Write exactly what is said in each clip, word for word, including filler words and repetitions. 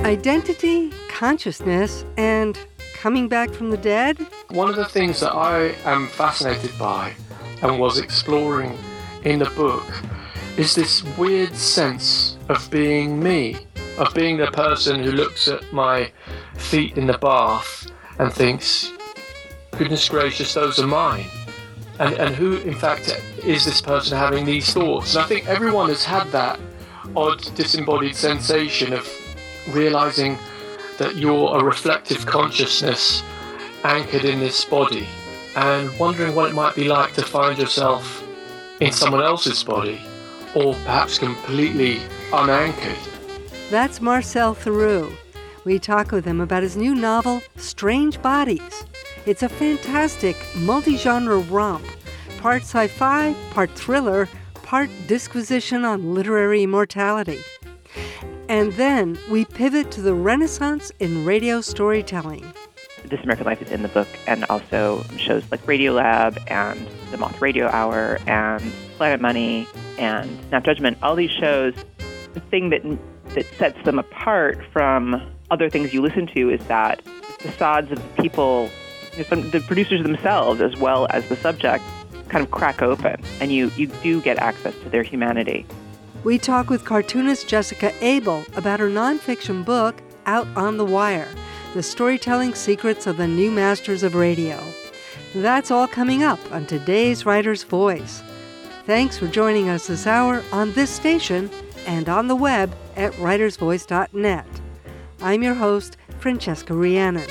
Identity, consciousness, and coming back from the dead? One of the things that I am fascinated by and was exploring in the book is this weird sense of being me, of being the person who looks at my feet in the bath and thinks, goodness gracious, those are mine. And, and who, in fact, is this person having these thoughts? And I think everyone has had that odd disembodied sensation of realizing that you're a reflective consciousness anchored in this body and wondering what it might be like to find yourself in someone else's body or perhaps completely unanchored. That's Marcel Theroux. We talk with him about his new novel, Strange Bodies. It's a fantastic multi-genre romp, part sci-fi, part thriller, part disquisition on literary immortality. And then we pivot to the Renaissance in radio storytelling. This American Life is in the book, and also shows like Radiolab and The Moth Radio Hour and Planet Money and Snap Judgment. All these shows, the thing that that sets them apart from other things you listen to is that the facades of the people, you know, some, the producers themselves, as well as the subject, kind of crack open, and you, you do get access to their humanity. We talk with cartoonist Jessica Abel about her nonfiction book, Out on the Wire, The Storytelling Secrets of the New Masters of Radio. That's all coming up on today's Writer's Voice. Thanks for joining us this hour on this station and on the web at writers voice dot net. I'm your host, Francesca Rhiannon.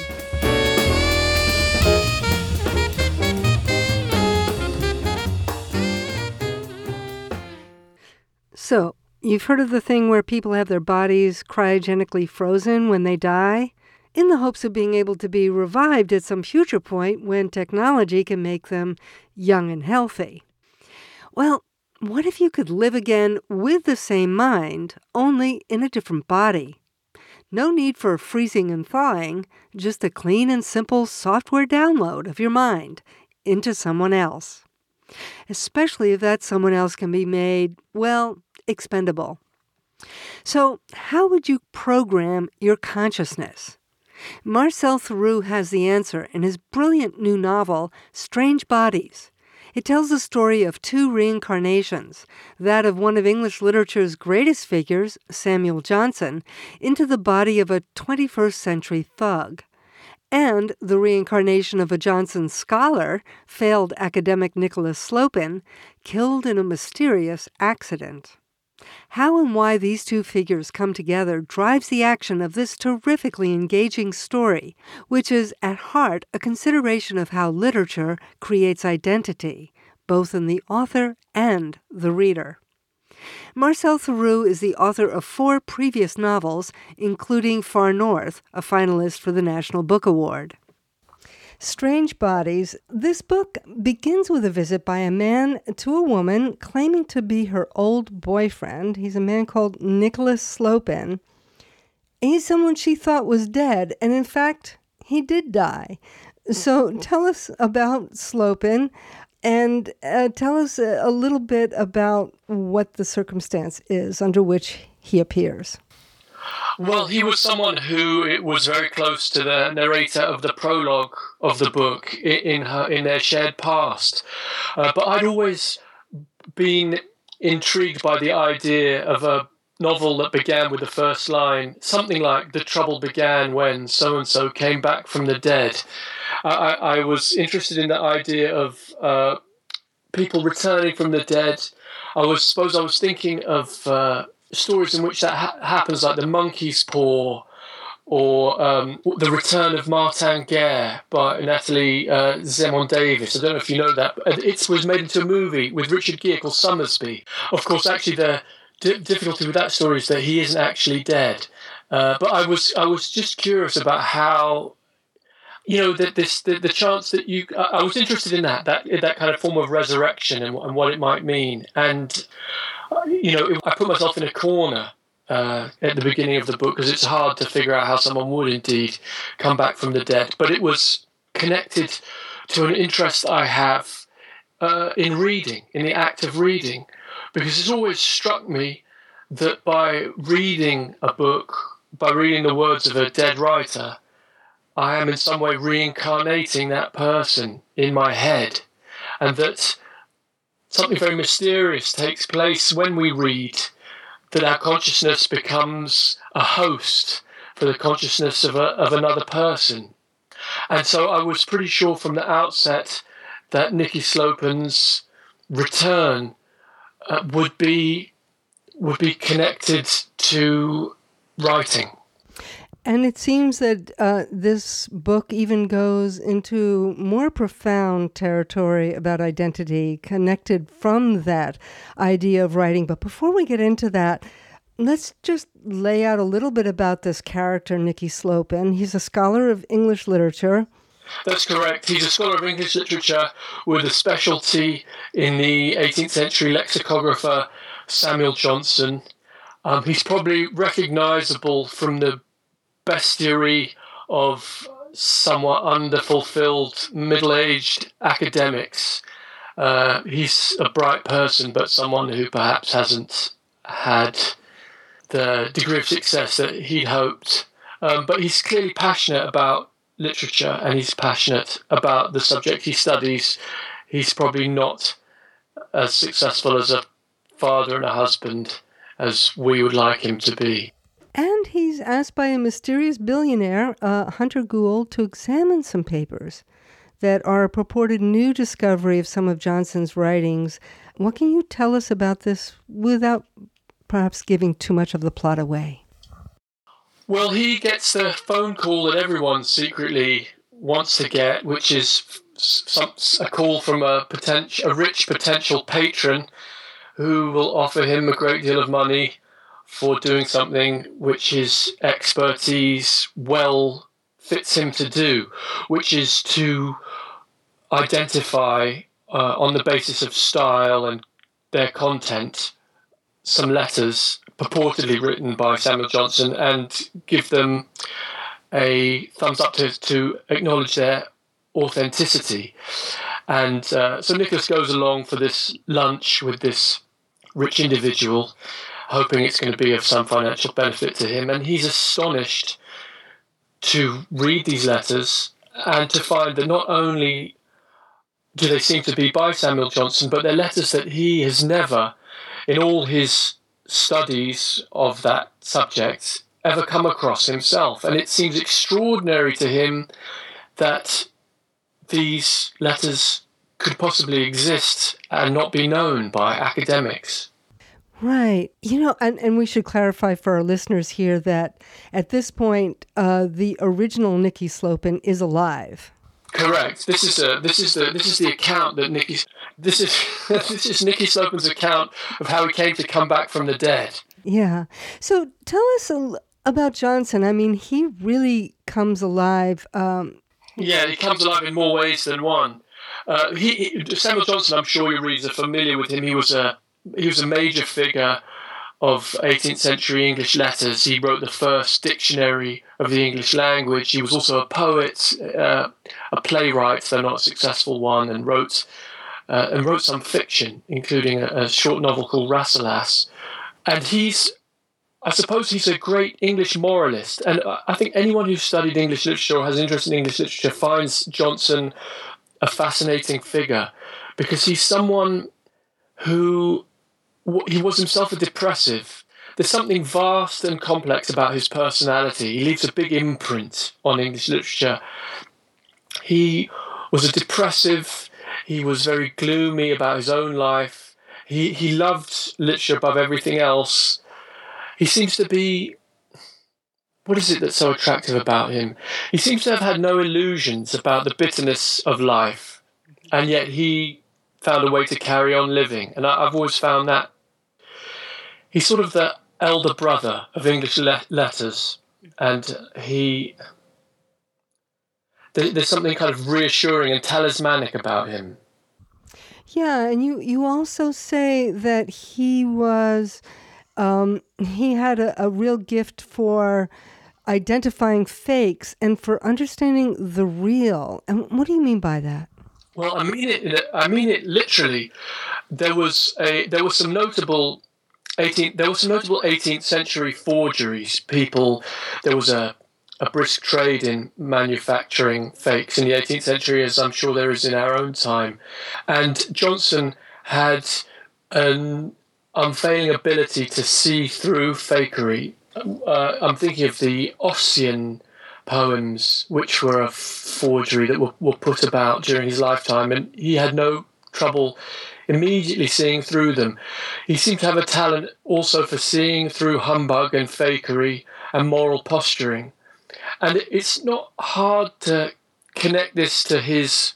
So, you've heard of the thing where people have their bodies cryogenically frozen when they die, in the hopes of being able to be revived at some future point when technology can make them young and healthy. Well, what if you could live again with the same mind, only in a different body? No need for freezing and thawing, just a clean and simple software download of your mind into someone else. Especially if that someone else can be made, well, expendable. So, how would you program your consciousness? Marcel Theroux has the answer in his brilliant new novel, Strange Bodies. It tells the story of two reincarnations, that of one of English literature's greatest figures, Samuel Johnson, into the body of a twenty-first century thug, and the reincarnation of a Johnson scholar, failed academic Nicholas Slopin, killed in a mysterious accident. How and why these two figures come together drives the action of this terrifically engaging story, which is at heart a consideration of how literature creates identity, both in the author and the reader. Marcel Theroux is the author of four previous novels, including Far North, a finalist for the National Book Award. Strange Bodies. This book begins with a visit by a man to a woman claiming to be her old boyfriend. He's a man called Nicholas Slopin. He's someone she thought was dead, and in fact, he did die. So tell us about Slopin, and uh, tell us a, a little bit about what the circumstance is under which he appears. Well, he was someone who was very close to the narrator of the prologue of the book in her in their shared past. Uh, but I'd always been intrigued by the idea of a novel that began with the first line, something like "The trouble began when so-and-so came back from the dead." I, I was interested in the idea of uh, people returning from the dead. I was suppose I was thinking of Uh, stories in which that ha- happens, like The Monkey's Paw, or um, The Return of Martin Guerre by Natalie uh, Zemon Davis. I don't know if you know that. It was made into a movie with Richard Gere called Summersby. Of course, actually, the d- difficulty with that story is that he isn't actually dead. Uh, but I was I was just curious about how, you know, that this the, the chance that you. I was interested in that that that kind of form of resurrection and, and what it might mean. And you know, I put myself in a corner uh, at the beginning of the book because it's hard to figure out how someone would indeed come back from the dead. But it was connected to an interest I have uh, in reading, in the act of reading, because it's always struck me that by reading a book, by reading the words of a dead writer, I am in some way reincarnating that person in my head, and that something very mysterious takes place when we read, that our consciousness becomes a host for the consciousness of, a, of another person. And so I was pretty sure from the outset that Nicky Slopen's return uh, would be would be connected to writing. And it seems that uh, this book even goes into more profound territory about identity, connected from that idea of writing. But before we get into that, let's just lay out a little bit about this character, Nicky Slopen. He's a scholar of English literature. That's correct. He's a scholar of English literature with a specialty in the eighteenth century lexicographer Samuel Johnson. Um, he's probably recognizable from the bestiary of somewhat underfulfilled middle-aged academics. Uh, he's a bright person, but someone who perhaps hasn't had the degree of success that he'd hoped. Um, but he's clearly passionate about literature, and he's passionate about the subject he studies. He's probably not as successful as a father and a husband as we would like him to be. And he's asked by a mysterious billionaire, uh, Hunter Gould, to examine some papers that are a purported new discovery of some of Johnson's writings. What can you tell us about this without perhaps giving too much of the plot away? Well, he gets the phone call that everyone secretly wants to get, which is some, a call from a, potential, a rich potential patron who will offer him a great deal of money for doing something which his expertise well fits him to do, which is to identify, uh, on the basis of style and their content, some letters purportedly written by Samuel Johnson and give them a thumbs up to, to acknowledge their authenticity. And uh, so Nicholas goes along for this lunch with this rich individual, hoping it's going to be of some financial benefit to him. And he's astonished to read these letters and to find that not only do they seem to be by Samuel Johnson, but they're letters that he has never, in all his studies of that subject, ever come across himself. And it seems extraordinary to him that these letters could possibly exist and not be known by academics. Right. You know, and, and we should clarify for our listeners here that at this point, uh, the original Nicky Slopen is alive. Correct. This is a, this is the this is the account that Nicky this is this is Nicky Slopen's account of how he came to come back from the dead. Yeah. So tell us a, about Johnson. I mean, he really comes alive. Um, yeah, he comes alive in more ways than one. Uh, he, he Samuel Johnson, I'm sure your readers are familiar with him. He was a he was a major figure of eighteenth century English letters. He wrote the first dictionary of the English language. He was also a poet, uh, a playwright, though not a successful one, and wrote uh, and wrote some fiction, including a, a short novel called Rasselas. And he's, I suppose, he's a great English moralist. And I think anyone who's studied English literature or has interest in English literature finds Johnson a fascinating figure, because he's someone who, he was himself a depressive. There's something vast and complex about his personality. He leaves a big imprint on English literature. He was a depressive. He was very gloomy about his own life. He he loved literature above everything else. He seems to be, what is it that's so attractive about him? He seems to have had no illusions about the bitterness of life, and yet he found a way to carry on living. And I, I've always found that he's sort of the elder brother of English le- letters, and he there, there's something kind of reassuring and talismanic about him. Yeah, and you, you also say that he was, um, he had a, a real gift for identifying fakes and for understanding the real. And what do you mean by that? Well, I mean it. I mean it literally. There was a there were some notable eighteenth. There were some notable eighteenth century forgeries. People, there was a a brisk trade in manufacturing fakes in the eighteenth century, as I'm sure there is in our own time. And Johnson had an unfailing ability to see through fakery. Uh, I'm thinking of the Ossian poems, which were a forgery that were, were put about during his lifetime, and he had no trouble immediately seeing through them. He seemed to have a talent also for seeing through humbug and fakery and moral posturing. And it's not hard to connect this to his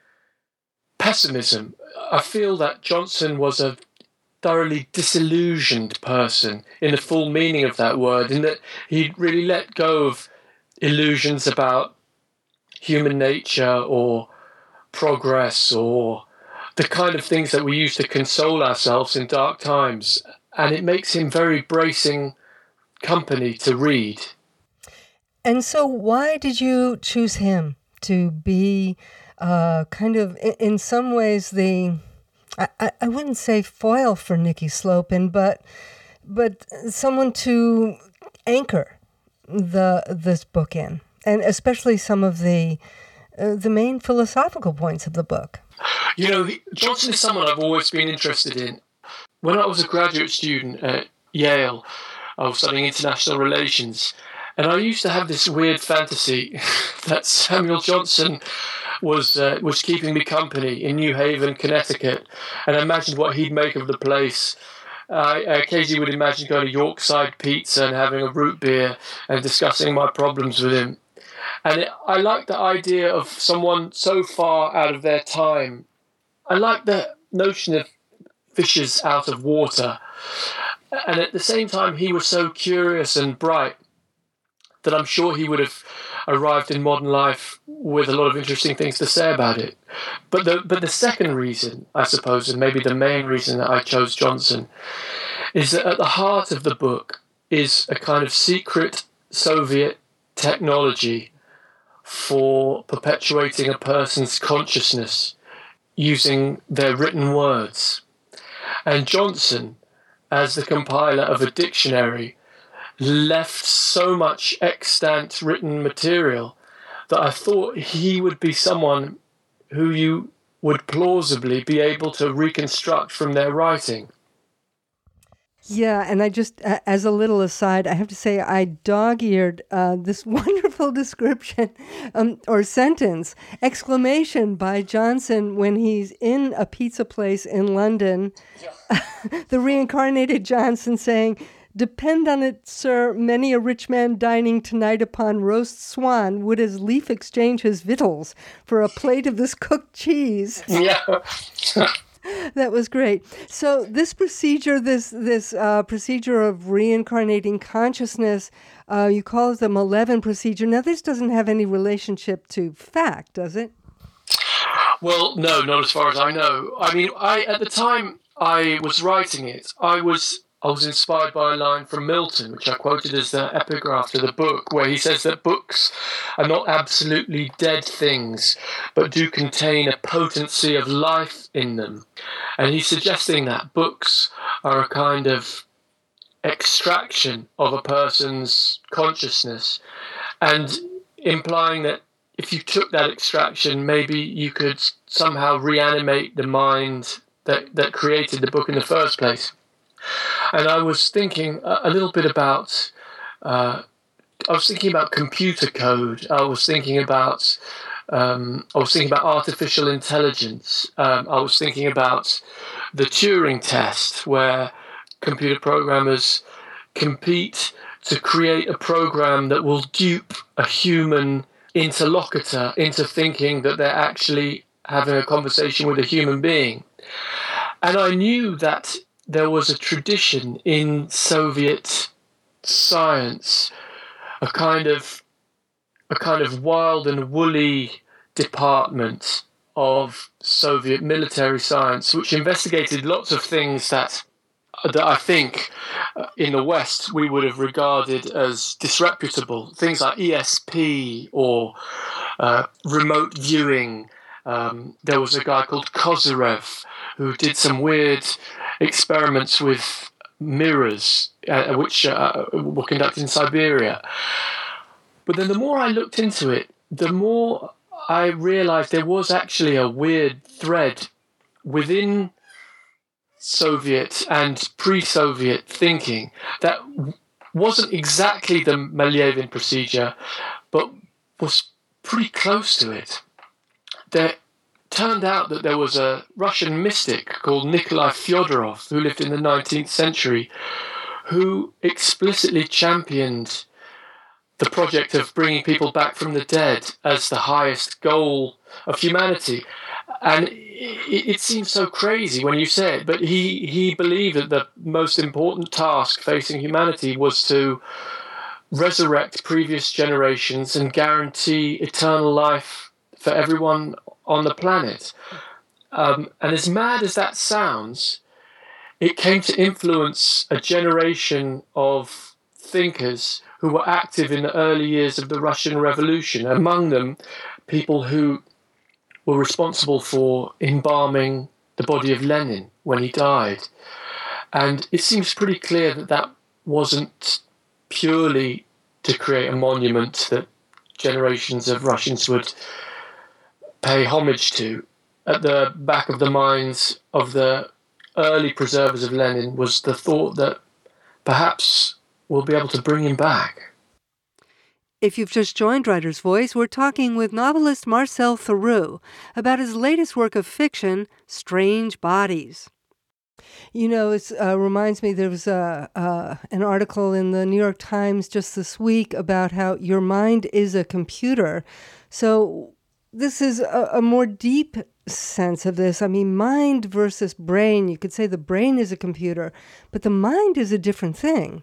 pessimism. I feel that Johnson was a thoroughly disillusioned person in the full meaning of that word, in that he really let go of illusions about human nature or progress or the kind of things that we use to console ourselves in dark times. And it makes him very bracing company to read. And so why did you choose him to be uh, kind of, in some ways, the, I, I wouldn't say foil for Nicky Slopin, but but someone to anchor the this book in, and especially some of the uh, the main philosophical points of the book? You know, Johnson is someone I've always been interested in. When I was a graduate student at Yale, I was studying international relations, and I used to have this weird fantasy that Samuel Johnson was uh, was keeping me company in New Haven, Connecticut, and I imagined what he'd make of the place. I occasionally would imagine going to Yorkside Pizza and having a root beer and discussing my problems with him. And it, I like the idea of someone so far out of their time. I like the notion of fishes out of water. And at the same time, he was so curious and bright that I'm sure he would have arrived in modern life with a lot of interesting things to say about it. But the but the second reason, I suppose, and maybe the main reason that I chose Johnson, is that at the heart of the book is a kind of secret Soviet technology for perpetuating a person's consciousness using their written words. And Johnson, as the compiler of a dictionary, left so much extant written material that I thought he would be someone who you would plausibly be able to reconstruct from their writing. Yeah, and I just, uh, as a little aside, I have to say I dog-eared uh, this wonderful description um, or sentence, exclamation by Johnson when he's in a pizza place in London, yeah. The reincarnated Johnson saying, "Depend on it, sir, many a rich man dining tonight upon roast swan would as lief exchange his victuals for a plate of this cooked cheese." Yeah. That was great. So this procedure, this this uh, procedure of reincarnating consciousness, uh, you call it the Malevan procedure. Now, this doesn't have any relationship to fact, does it? Well, no, not as far as I know. I mean, I at the time I was writing it, I was I was inspired by a line from Milton, which I quoted as the epigraph to the book, where he says that books are not absolutely dead things, but do contain a potency of life in them. And he's suggesting that books are a kind of extraction of a person's consciousness, and implying that if you took that extraction, maybe you could somehow reanimate the mind that, that created the book in the first place. And I was thinking a little bit about, uh, I was thinking about computer code. I was thinking about, um, I was thinking about artificial intelligence. Um, I was thinking about the Turing test, where computer programmers compete to create a program that will dupe a human interlocutor into thinking that they're actually having a conversation with a human being. And I knew that there was a tradition in Soviet science, a kind of a kind of wild and woolly department of Soviet military science, which investigated lots of things that that I think in the West we would have regarded as disreputable. Things like E S P or uh, remote viewing. Um, there was a guy called Kozyrev who did some weird experiments with mirrors, uh, which uh, were conducted in Siberia. But then the more I looked into it, the more I realized there was actually a weird thread within Soviet and pre-Soviet thinking that wasn't exactly the Malevin procedure, but was pretty close to it. There turned out that there was a Russian mystic called Nikolai Fyodorov, who lived in the nineteenth century, who explicitly championed the project of bringing people back from the dead as the highest goal of humanity. And it, it seems so crazy when you say it, but he, he believed that the most important task facing humanity was to resurrect previous generations and guarantee eternal life for everyone on the planet. Um, and as mad as that sounds, it came to influence a generation of thinkers who were active in the early years of the Russian Revolution, among them people who were responsible for embalming the body of Lenin when he died. And it seems pretty clear that that wasn't purely to create a monument that generations of Russians would pay homage to. At the back of the minds of the early preservers of Lenin was the thought that perhaps we'll be able to bring him back. If you've just joined Writer's Voice, we're talking with novelist Marcel Theroux about his latest work of fiction, Strange Bodies. You know, it uh, reminds me, there was a, uh, an article in the New York Times just this week about how your mind is a computer. So this is a, a more deep sense of this. I mean, mind versus brain. You could say the brain is a computer, but the mind is a different thing.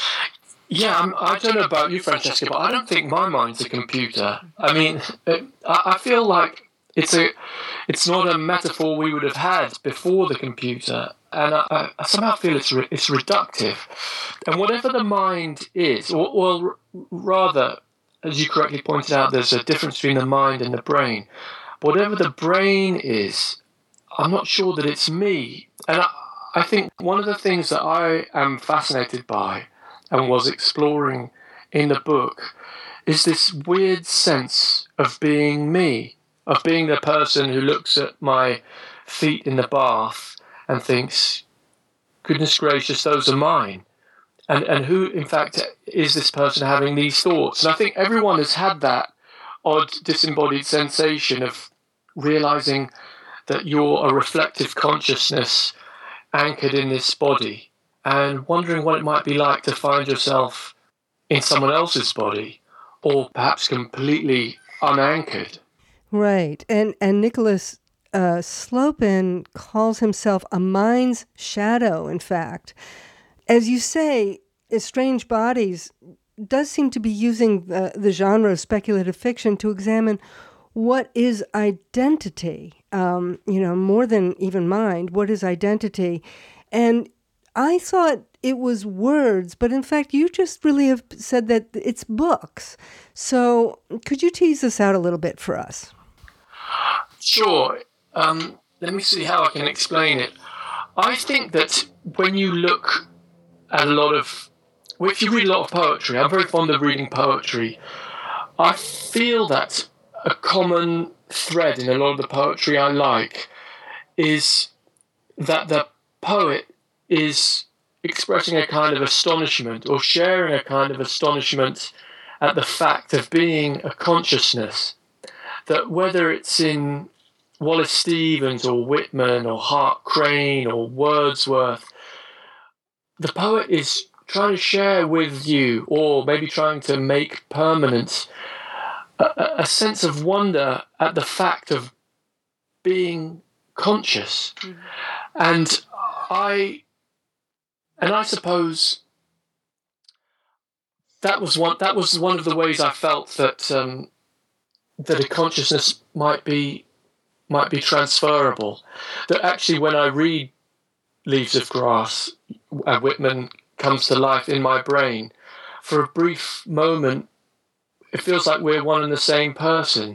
Yeah, I'm, I don't know about you, Francesca, but I don't think my mind's a computer. I mean, it, I, I feel like it's a, it's not a metaphor we would have had before the computer, and I, I somehow feel it's re, it's reductive. And whatever the mind is, or well, rather, as you correctly pointed out, there's a difference between the mind and the brain. Whatever the brain is, I'm not sure that it's me. And I, I think one of the things that I am fascinated by and was exploring in the book is this weird sense of being me, of being the person who looks at my feet in the bath and thinks, goodness gracious, those are mine. And and who, in fact, is this person having these thoughts? And I think everyone has had that odd disembodied sensation of realizing that you're a reflective consciousness anchored in this body, and wondering what it might be like to find yourself in someone else's body, or perhaps completely unanchored. Right. And and Nicholas uh, Slopin calls himself a mind's shadow, in fact. As you say, Strange Bodies does seem to be using the, the genre of speculative fiction to examine what is identity, um, you know, more than even mind, what is identity? And I thought it was words, but in fact, you just really have said that it's books. So could you tease this out a little bit for us? Sure. Um, let me see how I can explain it. I think that when you look at a lot of, well, if you read a lot of poetry, I'm very fond of reading poetry, I feel that a common thread in a lot of the poetry I like is that the poet is expressing a kind of astonishment or sharing a kind of astonishment at the fact of being a consciousness. That whether it's in Wallace Stevens or Whitman or Hart Crane or Wordsworth, the poet is trying to share with you, or maybe trying to make permanent, a, a sense of wonder at the fact of being conscious. Mm-hmm. And I, and I suppose that was one. That was one of the ways I felt that um, that a consciousness might be might be transferable. That actually, when I read Leaves of Grass, uh, Whitman comes to life in my brain. For a brief moment, it feels like we're one and the same person.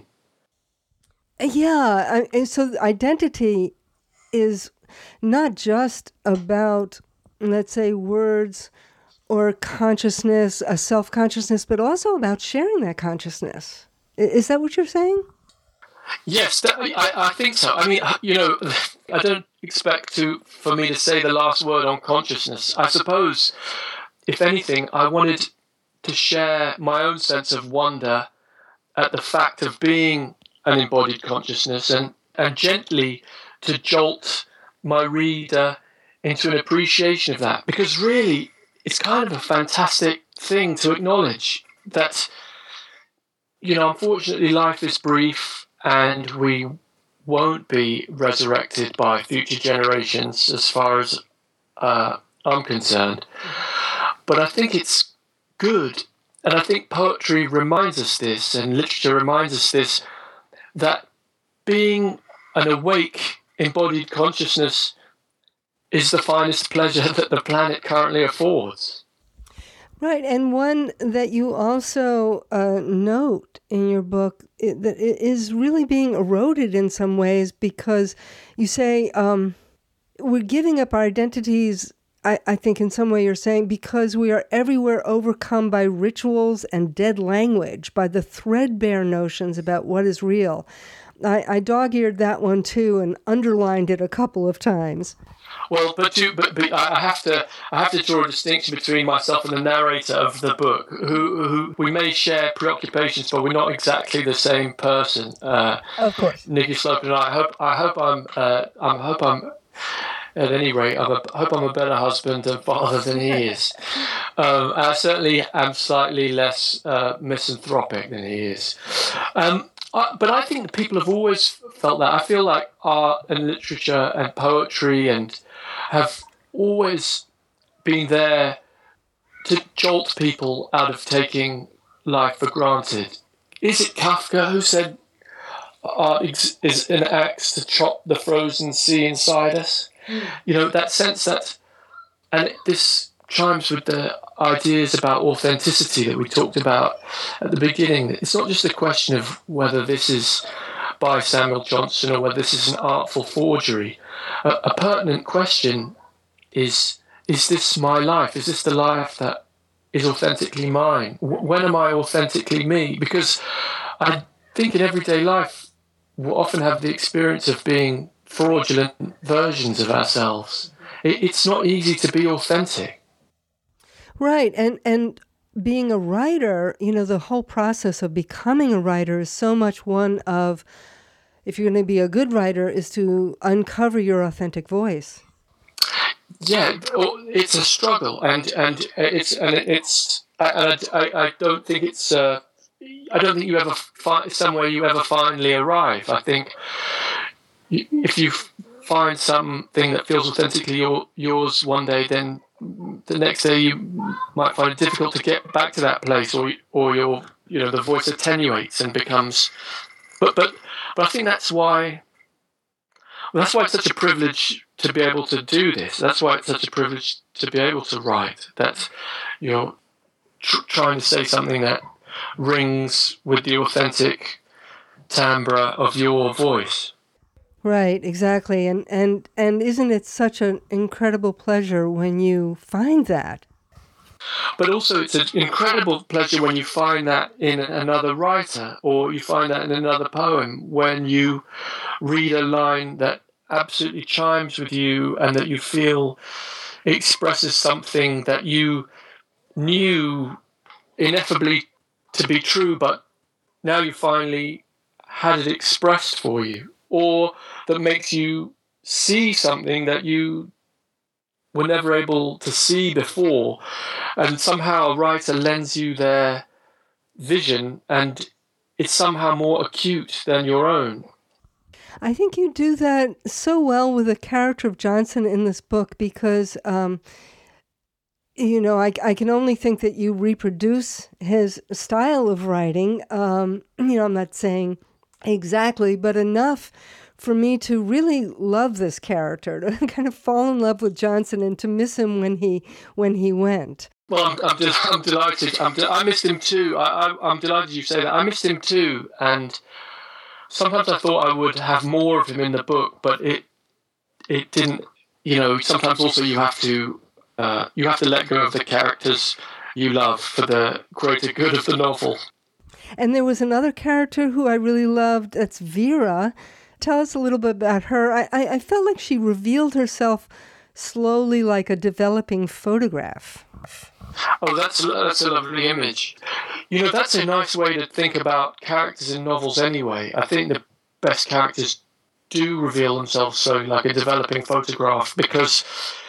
Yeah, and so identity is not just about let's say, words or consciousness, a self-consciousness, but also about sharing that consciousness. Is that what you're saying? Yes, that, I, I think so. I mean, you know, I don't expect to for me to say the last word on consciousness. I suppose, if anything, I wanted to share my own sense of wonder at the fact of being an embodied consciousness, and, and gently to jolt my reader into an appreciation of that. Because really, it's kind of a fantastic thing to acknowledge that, you know, unfortunately life is brief, and we won't be resurrected by future generations as far as uh, I'm concerned. But I think it's good, and I think poetry reminds us this, and literature reminds us this, that being an awake, embodied consciousness is the finest pleasure that the planet currently affords. Right, and one that you also uh, note in your book it, that it is really being eroded in some ways, because you say um, we're giving up our identities, I, I think in some way you're saying, because we are everywhere overcome by rituals and dead language, by the threadbare notions about what is real. I, I dog-eared that one too and underlined it a couple of times. Well, but, to, but but I have to I have to draw a distinction between myself and the narrator of the book, who who we may share preoccupations, but we're not exactly the same person. Uh, of course, Nicky Slope and I. I hope I hope I'm uh, I hope I'm at any rate I'm a, I hope I'm a better husband and father than he is. Um, I certainly am slightly less uh, misanthropic than he is. Um, I, but I think people have always felt that. I feel like art and literature and poetry and have always been there to jolt people out of taking life for granted. Is it Kafka who said art is an axe to chop the frozen sea inside us? Mm. You know, that sense that, and this chimes with the ideas about authenticity that we talked about at the beginning. It's not just a question of whether this is by Samuel Johnson or whether this is an artful forgery. A, a pertinent question is, is this my life? Is this the life that is authentically mine? When am I authentically me? Because I think in everyday life, we often have the experience of being fraudulent versions of ourselves. It, it's not easy to be authentic. Right, and and being a writer, you know, the whole process of becoming a writer is so much one of, if you're going to be a good writer, is to uncover your authentic voice. Yeah, it's a struggle, and and it's and it's and I, I, I don't think it's uh, I don't think you ever find somewhere you ever finally arrive. I think if you find something that feels authentically your, yours one day, then the next day you might find it difficult to get back to that place, or or your you know the voice attenuates and becomes. But but but I think that's why. Well, that's why it's such a privilege to be able to do this. That's why it's such a privilege to be able to write. That you're tr- trying to say something that rings with the authentic timbre of your voice. Right, exactly. And and and isn't it such an incredible pleasure when you find that? But also it's an incredible pleasure when you find that in another writer, or you find that in another poem, when you read a line that absolutely chimes with you and that you feel expresses something that you knew ineffably to be true, but now you finally had it expressed for you, or that makes you see something that you were never able to see before, and somehow a writer lends you their vision and it's somehow more acute than your own. I think you do that so well with the character of Johnson in this book, because um, you know, I, I can only think that you reproduce his style of writing. Um, you know, I'm not saying exactly, but enough for me to really love this character, to kind of fall in love with Johnson and to miss him when he when he went. Well, I'm, I'm, de- I'm delighted. I'm de- I missed him too. I, I, I'm delighted you say that. I missed him too, and sometimes I thought I would have more of him in the book, but it it didn't. You know, sometimes also you have to uh, you have to let go of the characters you love for the greater good of the novel. And there was another character who I really loved. That's Vera. Tell us a little bit about her. I, I, I felt like she revealed herself slowly like a developing photograph. Oh, that's that's a lovely image. You know, that's a nice way to think about characters in novels anyway. I think the best characters do reveal themselves so like a developing photograph, because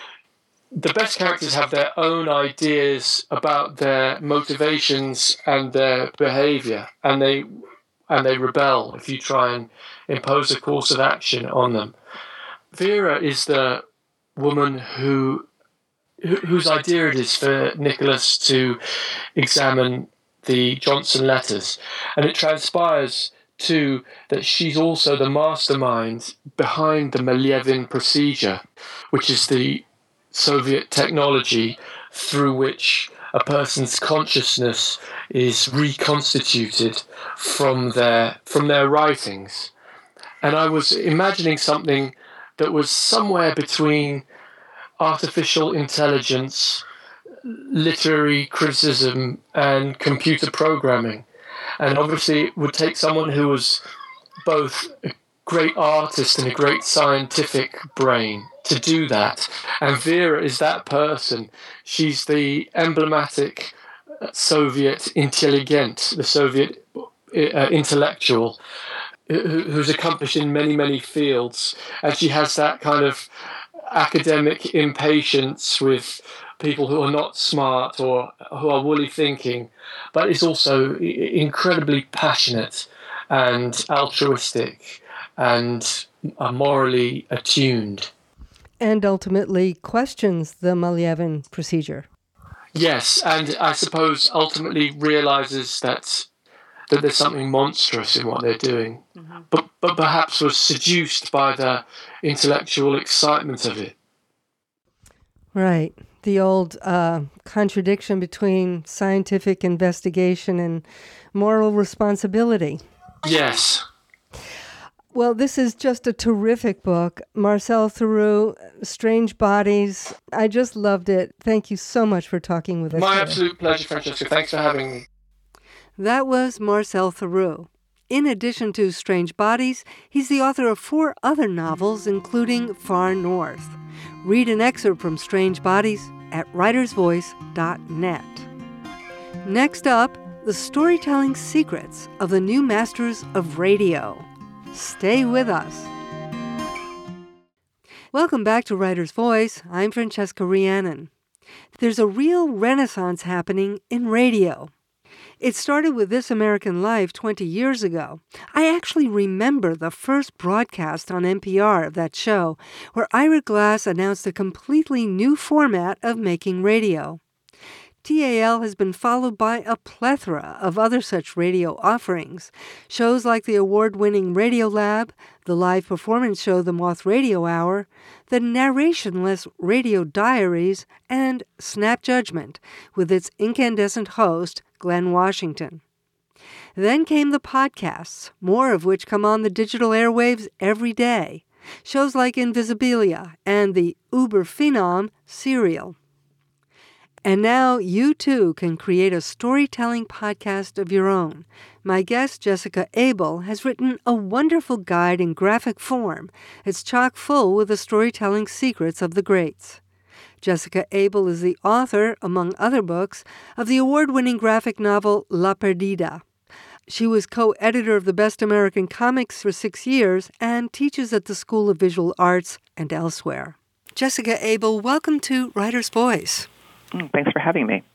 the best characters have their own ideas about their motivations and their behavior, and they and they rebel if you try and impose a course of action on them. Vera is the woman who whose idea it is for Nicholas to examine the Johnson letters, and it transpires too that she's also the mastermind behind the Malevin procedure, which is the Soviet technology through which a person's consciousness is reconstituted from their from their writings. And I was imagining something that was somewhere between artificial intelligence, literary criticism, and computer programming. And obviously it would take someone who was both a great artist and a great scientific brain to do that. And Vera is that person. She's the emblematic Soviet intelligent, the Soviet uh, intellectual, who's accomplished in many, many fields. And she has that kind of academic impatience with people who are not smart or who are woolly thinking, but is also incredibly passionate and altruistic and are morally attuned. And ultimately questions the Malevin procedure. Yes, and I suppose ultimately realizes that that there's something monstrous in what they're doing, mm-hmm. but but perhaps was seduced by the intellectual excitement of it. Right. The old uh, contradiction between scientific investigation and moral responsibility. Yes. Well, this is just a terrific book. Marcel Theroux, Strange Bodies. I just loved it. Thank you so much for talking with us. My today. absolute pleasure, Francesca. Thanks for having me. That was Marcel Theroux. In addition to Strange Bodies, he's the author of four other novels, including Far North. Read an excerpt from Strange Bodies at writers voice dot net. Next up, the storytelling secrets of the new masters of radio. Stay with us. Welcome back to Writer's Voice. I'm Francesca Rhiannon. There's a real renaissance happening in radio. It started with This American Life twenty years ago. I actually remember the first broadcast on N P R of that show, where Ira Glass announced a completely new format of making radio. T A L has been followed by a plethora of other such radio offerings. Shows like the award-winning Radio Lab, the live performance show The Moth Radio Hour, the narrationless Radio Diaries, and Snap Judgment, with its incandescent host, Glenn Washington. Then came the podcasts, more of which come on the digital airwaves every day. Shows like Invisibilia and the uber phenom Serial. And now you too can create a storytelling podcast of your own. My guest, Jessica Abel, has written a wonderful guide in graphic form. It's chock full with the storytelling secrets of the greats. Jessica Abel is the author, among other books, of the award-winning graphic novel La Perdida. She was co-editor of the Best American Comics for six years and teaches at the School of Visual Arts and elsewhere. Jessica Abel, welcome to Writer's Voice. Mm, thanks for having me.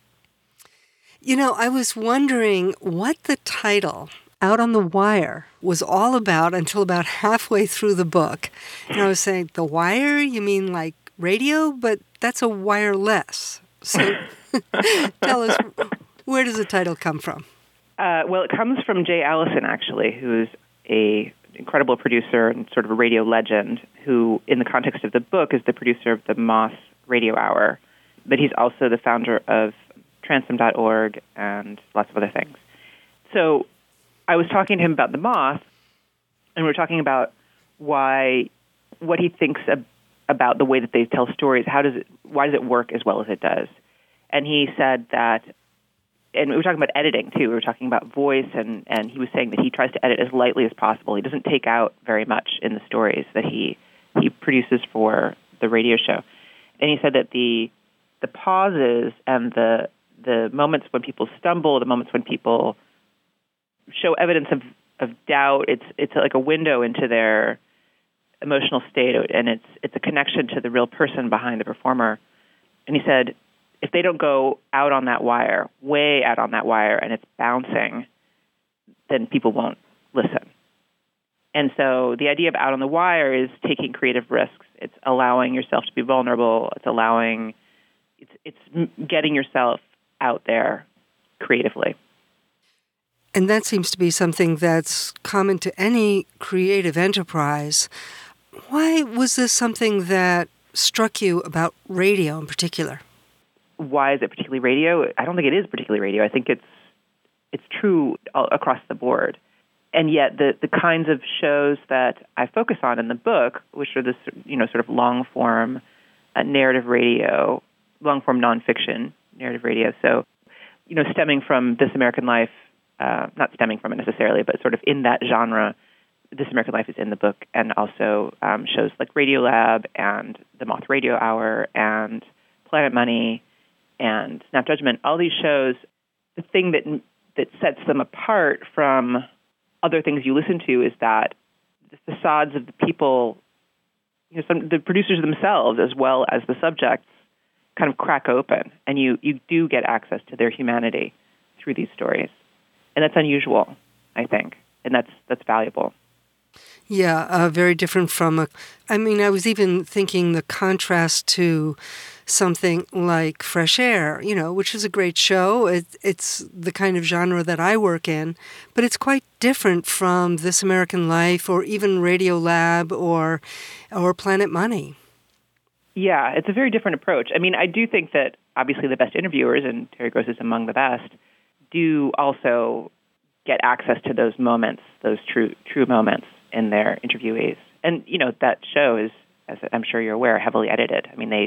You know, I was wondering what the title, Out on the Wire, was all about until about halfway through the book. And I was saying, the wire? You mean like radio? But that's a wireless. So tell us, where does the title come from? Uh, well, it comes from Jay Allison, actually, who's a incredible producer and sort of a radio legend, who, in the context of the book, is the producer of the Moth Radio Hour. But he's also the founder of Transom dot org and lots of other things. So I was talking to him about the Moth, and we were talking about why, what he thinks ab- about the way that they tell stories. How does it, why does it work as well as it does? And he said that, and we were talking about editing too. We were talking about voice, and, and he was saying that he tries to edit as lightly as possible. He doesn't take out very much in the stories that he he produces for the radio show. And he said that the the pauses and the the moments when people stumble, the moments when people show evidence of, of doubt, it's it's like a window into their emotional state, and it's it's a connection to the real person behind the performer. And he said, if they don't go out on that wire, way out on that wire, and it's bouncing, then people won't listen. And so the idea of out on the wire is taking creative risks. It's allowing yourself to be vulnerable. It's allowing, it's it's getting yourself out there creatively. And that seems to be something that's common to any creative enterprise. Why was this something that struck you about radio in particular? Why is it particularly radio? I don't think it is particularly radio. I think it's it's true all across the board. And yet the, the kinds of shows that I focus on in the book, which are this, you know, sort of long-form uh, narrative radio, long-form nonfiction narrative radio. So, you know, stemming from This American Life, uh, not stemming from it necessarily, but sort of in that genre, This American Life is in the book, and also um, shows like Radiolab and The Moth Radio Hour and Planet Money and Snap Judgment. All these shows, the thing that that sets them apart from other things you listen to is that the facades of the people, you know, some the producers themselves as well as the subjects, kind of crack open, and you you do get access to their humanity through these stories, and that's unusual, I think, and that's that's valuable. Yeah, uh, very different from a... I mean, I was even thinking the contrast to something like Fresh Air, you know, which is a great show. It, it's the kind of genre that I work in, but it's quite different from This American Life or even Radiolab or or Planet Money. Yeah, it's a very different approach. I mean, I do think that obviously the best interviewers, and Terry Gross is among the best, do also get access to those moments, those true true moments in their interviewees. And, you know, that show is, as I'm sure you're aware, heavily edited. I mean, they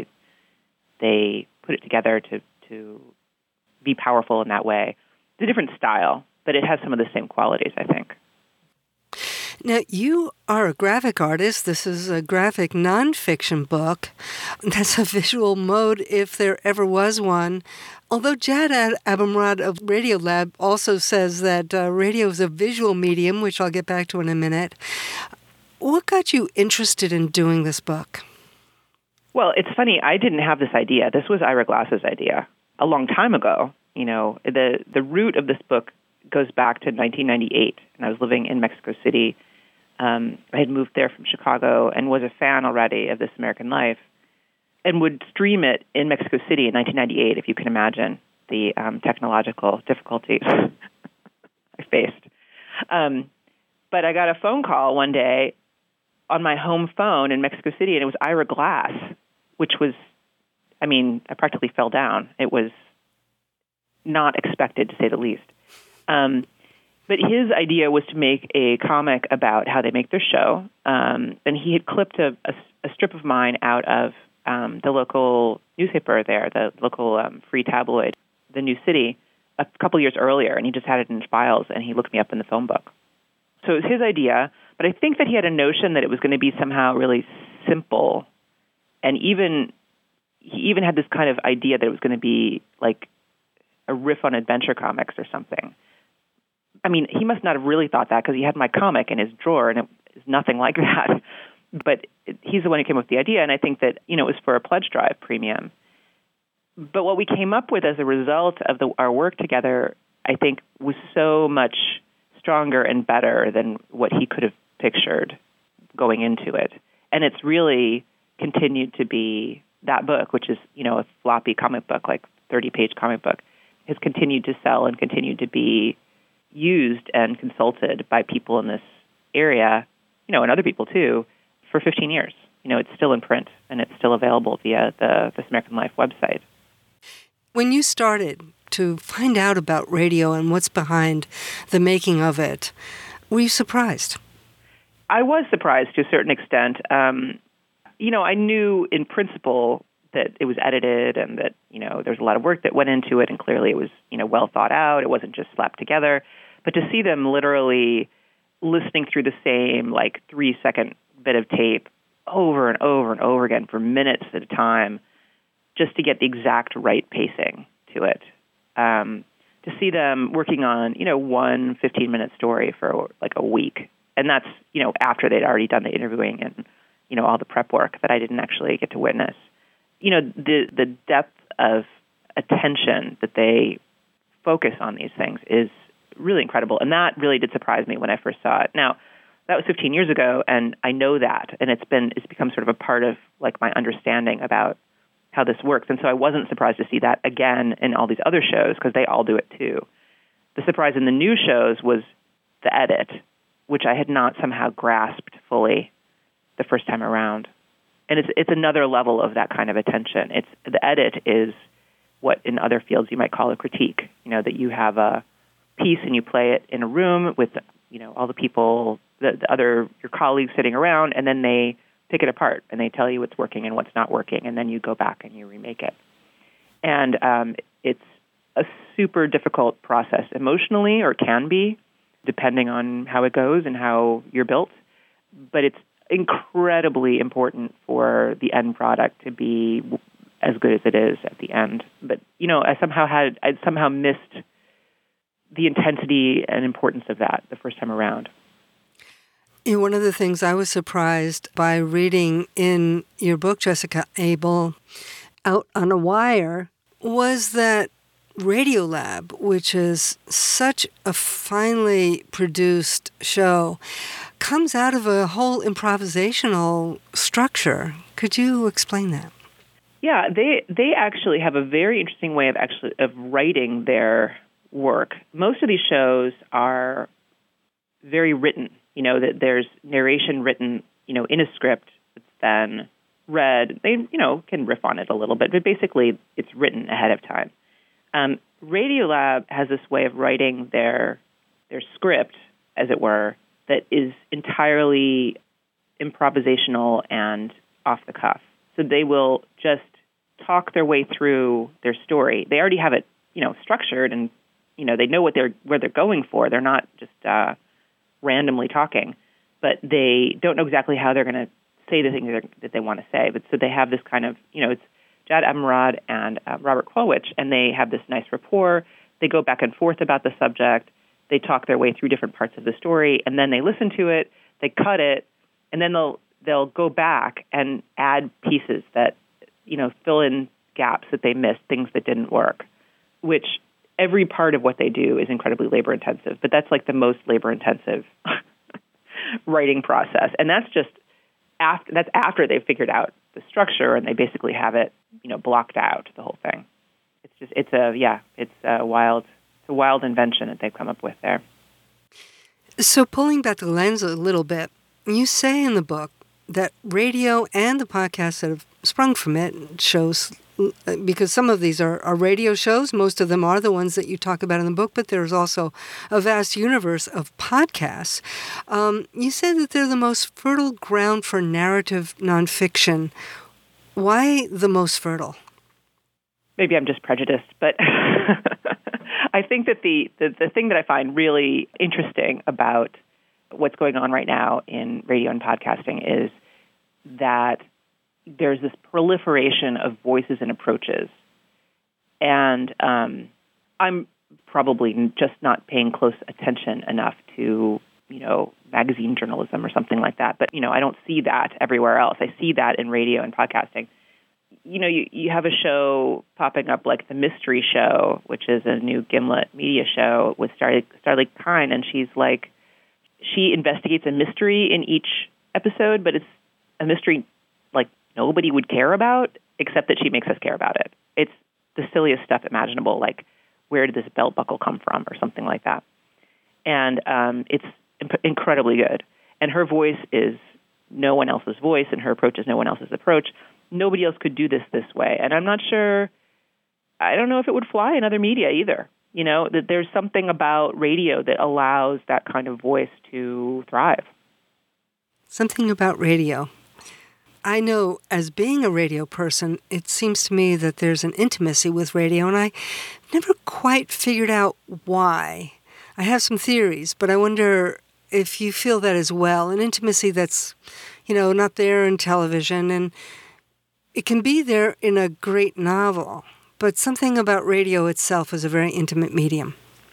they put it together to, to be powerful in that way. It's a different style, but it has some of the same qualities, I think. Now, you are a graphic artist. This is a graphic nonfiction book. That's a visual mode if there ever was one. Although Jad Abumrad of Radiolab also says that uh, radio is a visual medium, which I'll get back to in a minute. What got you interested in doing this book? Well, it's funny. I didn't have this idea. This was Ira Glass's idea a long time ago. You know, the the root of this book goes back to nineteen ninety-eight, and I was living in Mexico City. Um, I had moved there from Chicago and was a fan already of This American Life, and would stream it in Mexico City in nineteen ninety-eight, if you can imagine the um, technological difficulties I faced. Um, but I got a phone call one day on my home phone in Mexico City, and it was Ira Glass, which was, I mean, I practically fell down. It was not expected, to say the least. Um, but his idea was to make a comic about how they make their show, um, and he had clipped a, a, a strip of mine out of Um, the local newspaper there, the local um, free tabloid, The New City, a couple years earlier, and he just had it in his files, and he looked me up in the phone book. So it was his idea, but I think that he had a notion that it was going to be somehow really simple, and even he even had this kind of idea that it was going to be like a riff on adventure comics or something. I mean, he must not have really thought that, because he had my comic in his drawer, and it is nothing like that. But he's the one who came up with the idea, and I think that, you know, it was for a pledge drive premium. But what we came up with as a result of the, our work together, I think, was so much stronger and better than what he could have pictured going into it. And it's really continued to be that book, which is, you know, a floppy comic book, like thirty-page comic book, has continued to sell and continued to be used and consulted by people in this area, you know, and other people too, for fifteen years. You know, it's still in print, and it's still available via the This American Life website. When you started to find out about radio and what's behind the making of it, were you surprised? I was surprised to a certain extent. Um, you know, I knew in principle that it was edited and that, you know, there's a lot of work that went into it, and clearly it was, you know, well thought out. It wasn't just slapped together. But to see them literally listening through the same, like, three-second bit of tape over and over and over again for minutes at a time just to get the exact right pacing to it. Um, to see them working on, you know, one fifteen-minute story for, like, a week. And that's, you know, after they'd already done the interviewing and, you know, all the prep work that I didn't actually get to witness. You know, the the depth of attention that they focus on these things is really incredible. And that really did surprise me when I first saw it. Now, that was fifteen years ago, and I know that, and it's been it's become sort of a part of, like, my understanding about how this works. And so I wasn't surprised to see that again in all these other shows, because they all do it too. The surprise in the new shows was the edit, which I had not somehow grasped fully the first time around. And it's it's another level of that kind of attention. It's the edit is what in other fields you might call a critique. You know, that you have a piece and you play it in a room with, you know, all the people, the, the other your colleagues sitting around, and then they pick it apart and they tell you what's working and what's not working, and then you go back and you remake it. And um, it's a super difficult process emotionally, or can be, depending on how it goes and how you're built. But it's incredibly important for the end product to be as good as it is at the end. But, you know, I somehow had, I somehow missed the intensity and importance of that the first time around. You know, one of the things I was surprised by reading in your book, Jessica Abel, Out on a Wire, was that Radiolab, which is such a finely produced show, comes out of a whole improvisational structure. Could you explain that? Yeah, they they actually have a very interesting way of actually of writing their work. Most of these shows are very written. You know, that there's narration written, you know, in a script that's then read. They, you know, can riff on it a little bit, but basically it's written ahead of time. Um, Radiolab has this way of writing their their script, as it were, that is entirely improvisational and off the cuff. So they will just talk their way through their story. They already have it, you know, structured, and you know they know what they're where they're going for. They're not just uh, randomly talking, but they don't know exactly how they're going to say the things that they want to say. But so they have this kind of, you know, it's Jad Abumrad and uh, Robert Krulwich, and they have this nice rapport. They go back and forth about the subject. They talk their way through different parts of the story, and then they listen to it, they cut it, and then they'll they'll go back and add pieces that, you know, fill in gaps that they missed, things that didn't work, which every part of what they do is incredibly labor-intensive, but that's like the most labor-intensive writing process. And that's just after, that's after they've figured out the structure and they basically have it, you know, blocked out, the whole thing. It's just, it's a, yeah, it's a wild, it's a wild invention that they've come up with there. So pulling back the lens a little bit, you say in the book that radio and the podcasts that have sprung from it shows, because some of these are, are radio shows, most of them are the ones that you talk about in the book, but there's also a vast universe of podcasts. Um, you say that they're the most fertile ground for narrative nonfiction. Why the most fertile? Maybe I'm just prejudiced, but I think that the, the, the thing that I find really interesting about what's going on right now in radio and podcasting is that there's this proliferation of voices and approaches. And um, I'm probably just not paying close attention enough to, you know, magazine journalism or something like that. But, you know, I don't see that everywhere else. I see that in radio and podcasting. You know, you, you have a show popping up like The Mystery Show, which is a new Gimlet media show with Star- Starlee Kine, and she's like, she investigates a mystery in each episode, but it's a mystery like nobody would care about, except that she makes us care about it. It's the silliest stuff imaginable, like where did this belt buckle come from or something like that. And um, it's imp- incredibly good. And her voice is no one else's voice, and her approach is no one else's approach. Nobody else could do this this way. And I'm not sure, I don't know if it would fly in other media either. You know, that there's something about radio that allows that kind of voice to thrive. Something about radio. I know as being a radio person, it seems to me that there's an intimacy with radio, and I never quite figured out why. I have some theories, but I wonder if you feel that as well, an intimacy that's, you know, not there in television, and it can be there in a great novel, but something about radio itself is a very intimate medium.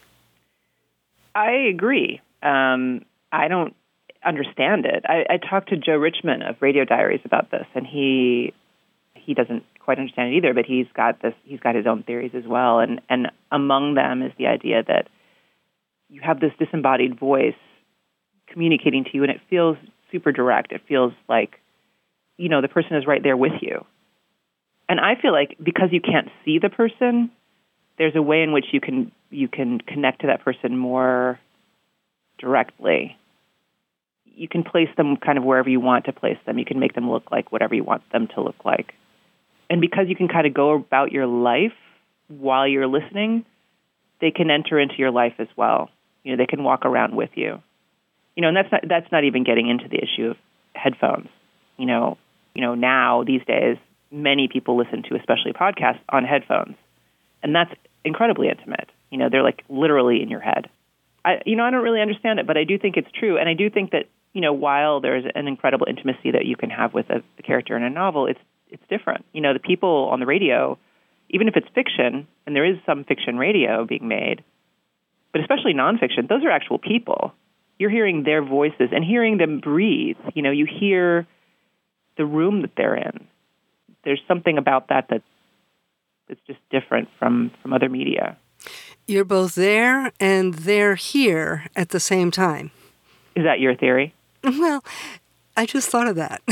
I agree. Um, I don't understand it. I, I talked to Joe Richman of Radio Diaries about this, and he he doesn't quite understand it either. But he's got this. He's got his own theories as well, and and among them is the idea that you have this disembodied voice communicating to you, and it feels super direct. It feels like, you know, the person is right there with you. And I feel like because you can't see the person, there's a way in which you can you can connect to that person more directly. You can place them kind of wherever you want to place them. You can make them look like whatever you want them to look like. And because you can kind of go about your life while you're listening, they can enter into your life as well. You know, they can walk around with you. You know, and that's not that's not even getting into the issue of headphones. You know, you know, now these days, many people listen to especially podcasts on headphones, and that's incredibly intimate. You know, they're like literally in your head. I, you know, I don't really understand it, but I do think it's true, and I do think that, you know, while there's an incredible intimacy that you can have with a, a character in a novel, it's it's different. You know, the people on the radio, even if it's fiction, and there is some fiction radio being made, but especially nonfiction, those are actual people. You're hearing their voices and hearing them breathe. You know, you hear the room that they're in. There's something about that that that's just different from, from other media. You're both there and they're here at the same time. Is that your theory? Well, I just thought of that.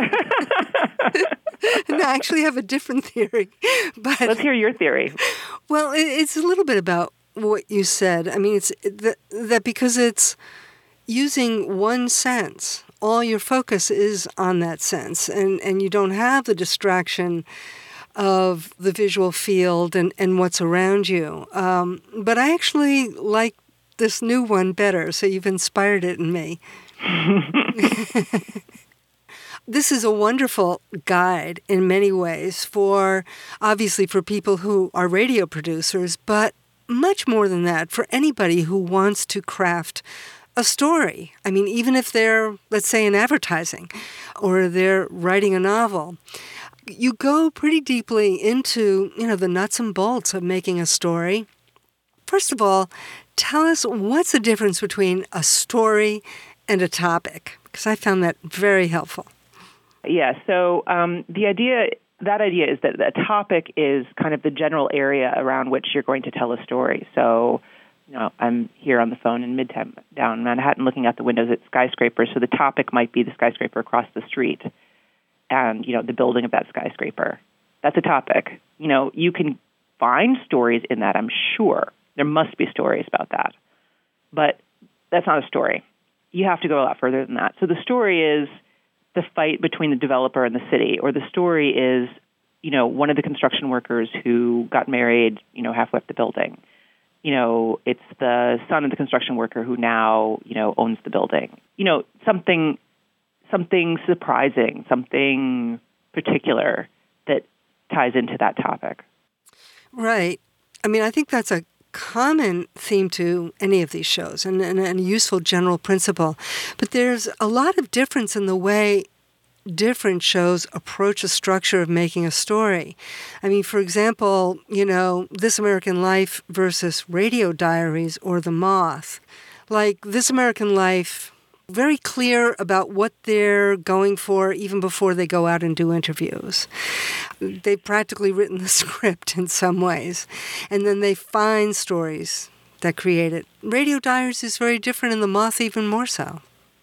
No, I actually have a different theory. But let's hear your theory. Well, it's a little bit about what you said. I mean, it's that, that because it's using one sense, all your focus is on that sense, and, and you don't have the distraction of the visual field and, and what's around you. Um, but I actually like this new one better, so you've inspired it in me. This is a wonderful guide in many ways for, obviously, for people who are radio producers, but much more than that, for anybody who wants to craft a story. I mean, even if they're, let's say, in advertising or they're writing a novel, you go pretty deeply into, you know, the nuts and bolts of making a story. First of all, tell us what's the difference between a story and a topic, because I found that very helpful. Yeah, so um, the idea, that idea is that the topic is kind of the general area around which you're going to tell a story. So, you know, I'm here on the phone in Midtown Manhattan looking out the windows at skyscrapers, so the topic might be the skyscraper across the street and, you know, the building of that skyscraper. That's a topic. You know, you can find stories in that, I'm sure. There must be stories about that. But that's not a story. You have to go a lot further than that. So the story is the fight between the developer and the city, or the story is, you know, one of the construction workers who got married, you know, halfway up the building. You know, it's the son of the construction worker who now, you know, owns the building. You know, something something surprising, something particular that ties into that topic. Right. I mean, I think that's a common theme to any of these shows and, and, and a useful general principle. But there's a lot of difference in the way different shows approach a structure of making a story. I mean, for example, you know, This American Life versus Radio Diaries or The Moth. Like This American Life, very clear about what they're going for even before they go out and do interviews. They've practically written the script in some ways, and then they find stories that create it. Radio Diaries is very different, and The Moth even more so.